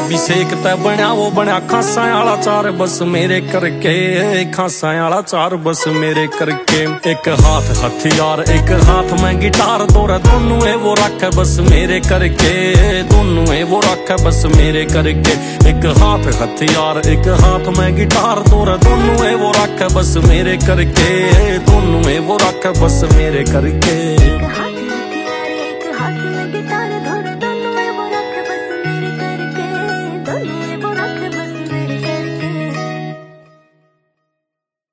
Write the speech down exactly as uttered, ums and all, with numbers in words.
अभिषेक तै बनया वो बनया खासा आला चार बस मेरे करके, खासा आला चार बस मेरे करके। एक हाथ हथियार एक हाथ में गिटार, तोरा दोनों है वो रख बस मेरे करके, दोनों है वो रख बस मेरे करके। एक हाथ हथियार एक हाथ में गिटार, तोरा दोनों है वो रख बस मेरे करके, दोनों है वो रख बस मेरे करके। एक हाथ हथियार एक हाथ में गिटार,